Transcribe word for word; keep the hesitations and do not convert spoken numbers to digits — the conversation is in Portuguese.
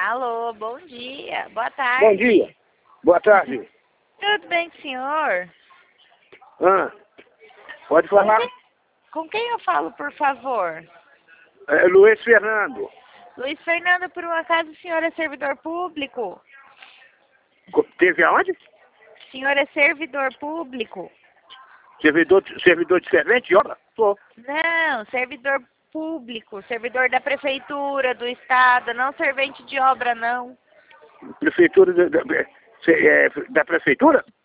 Alô, bom dia, boa tarde. Bom dia, boa tarde. Tudo bem com o senhor? Ah, pode falar? Com quem, com quem eu falo, por favor? É, Luiz Fernando. Luiz Fernando, por um acaso o senhor é servidor público? Teve aonde? O senhor é servidor público? Servidor, servidor de servente de obra? Sou. Não, servidor público, servidor da prefeitura, do estado, não servente de obra, não. Prefeitura da, da, é, da prefeitura?